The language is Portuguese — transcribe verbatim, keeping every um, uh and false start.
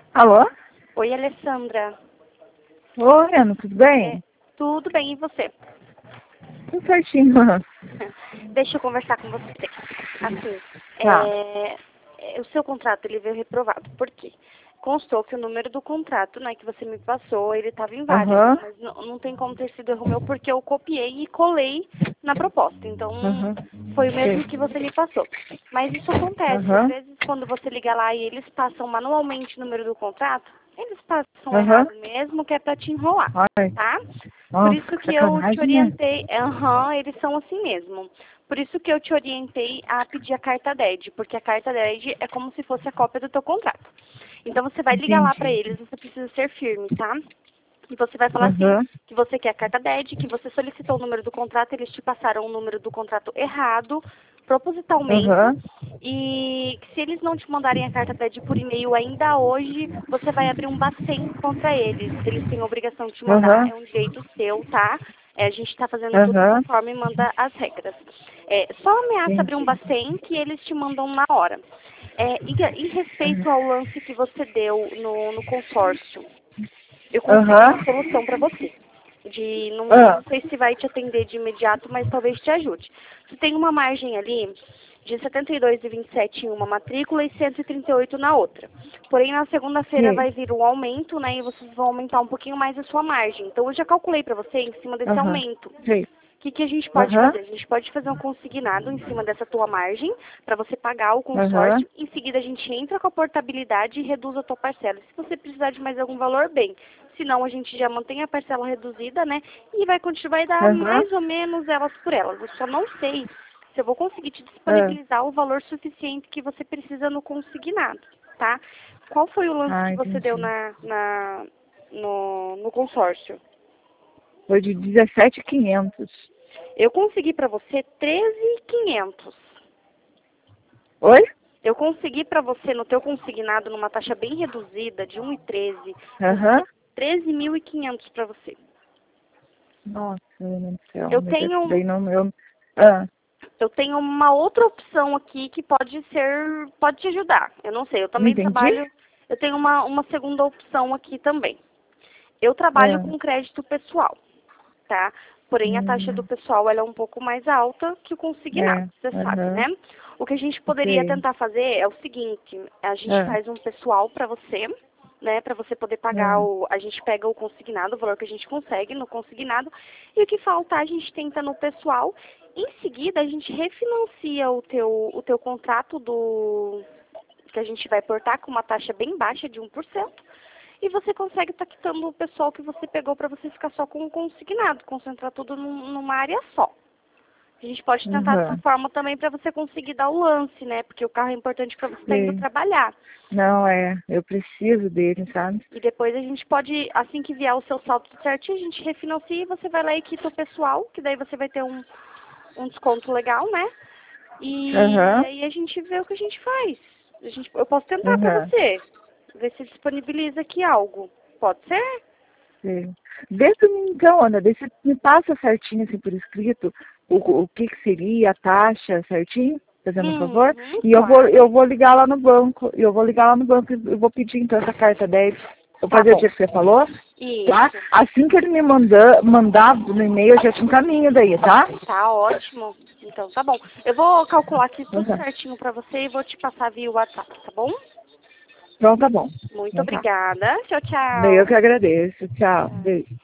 Alô? Oi, Alessandra. Oi, Ana, tudo bem? É, tudo bem, e você? Tudo certinho. Deixa eu conversar com você. Assim, Tá. é, é, o seu contrato ele veio reprovado. Por quê? Constou que o número do contrato, né, que você me passou, ele estava inválido, Aham. mas não, não tem como ter sido erro meu porque eu copiei e colei na proposta. Então, Aham. foi o mesmo Sei. que você me passou. Mas isso acontece, às Aham. vezes quando você liga lá e eles passam manualmente o número do contrato, eles passam Aham. errado mesmo, que é para te enrolar, Ai, tá? Por nossa, isso que que eu te sacanagem, né? orientei, aham, eles são assim mesmo. Por isso que eu te orientei a pedir a carta D E D, porque a carta D E D é como se fosse a cópia do teu contrato. Então você vai ligar lá para Entendi. eles, você precisa ser firme, tá? E você vai falar assim, Aham. que você quer a carta D E D, que você solicitou o número do contrato, eles te passaram o número do contrato errado, propositalmente, Aham. e que se eles não te mandarem a carta D E D por e-mail ainda hoje, você vai abrir um bacen contra eles. Eles têm a obrigação de te mandar, Aham. é um direito seu, tá? É, a gente está fazendo tudo Aham. conforme manda as regras. É, só ameaça abrir um Entendi. bacen que eles te mandam na hora. É, e, em respeito ao lance que você deu no, no consórcio, eu consegui Aham. uma solução para você. De, não, Ah, não sei se vai te atender de imediato, mas talvez te ajude. Você tem uma margem ali de setenta e dois vírgula vinte e sete em uma matrícula e cento e trinta e oito na outra. Porém, na segunda-feira sei. vai vir um aumento, né, e vocês vão aumentar um pouquinho mais a sua margem. Então, eu já calculei para você em cima desse Aham. aumento. Sei. O que, que a gente pode Aham. fazer? A gente pode fazer um consignado em cima dessa tua margem para você pagar o Aham. consórcio. Em seguida, a gente entra com a portabilidade e reduz a tua parcela. Se você precisar de mais algum valor, bem. Senão, a gente já mantém a parcela reduzida, né? E vai continuar vai dar Aham. mais ou menos elas por elas. Eu só não sei se eu vou conseguir te Ah. disponibilizar o valor suficiente que você precisa no consignado, tá? Qual foi o lance Ah, que você deu entendi. na, na, no, no consórcio? Foi de dezessete mil e quinhentos. Eu consegui para você treze mil e quinhentos. Oi? Eu consegui para você no teu consignado numa taxa bem reduzida de um e treze, Aham. consegui treze mil e quinhentos para você. Nossa, meu Deus do céu, Eu mas esse tenho daí não, eu... Ah, eu tenho uma outra opção aqui que pode ser pode te ajudar. Eu não sei, eu não também entendi? trabalho, eu tenho uma uma segunda opção aqui também. Eu trabalho Ah, com crédito pessoal, tá? Porém, a taxa do hum, pessoal ela é um pouco mais alta que o consignado, é, você sabe, né? aham, O que a gente poderia sei. tentar fazer é o seguinte, a gente Ah, faz um pessoal para você, né, para você poder pagar ah, o, a gente pega o consignado, o valor que a gente consegue no consignado, e o que faltar a gente tenta no pessoal. Em seguida, a gente refinancia o teu, o teu contrato do que a gente vai portar com uma taxa bem baixa de um por cento. E você consegue estar quitando o pessoal que você pegou para você ficar só com o consignado, concentrar tudo num- numa área só. A gente pode tentar dessa aham, forma também para você conseguir dar o lance, né? Porque o carro é importante para você estar indo sei. trabalhar. Não, é, eu preciso dele, sabe? E depois a gente pode, assim que vier o seu saldo certinho, a gente refinancia e você vai lá e quita o pessoal, que daí você vai ter um, um desconto legal, né? E Aham, aí a gente vê o que a gente faz. A gente, eu posso tentar para aham, você, ver se disponibiliza aqui algo. Pode ser? sei. Vê se me então, Ana, vê se me passa certinho, assim, por escrito, o, o que que seria a taxa certinho, fazendo um favor, Uhum, e eu vou, claro. eu vou ligar lá no banco, eu vou ligar lá no banco e eu vou pedir então essa carta dez. Vou Tá fazer o bom. dia que você falou, tá? Isso. Assim que ele me mandar, mandar no e-mail, eu já te encaminho daí, tá? Tá ótimo. Então tá bom. Eu vou calcular aqui tudo Uhum. certinho pra você e vou te passar via WhatsApp, tá bom? Então tá bom. Muito Então tá. obrigada. Tchau, Eu tchau. que agradeço. Tchau. Tchau. Beijo.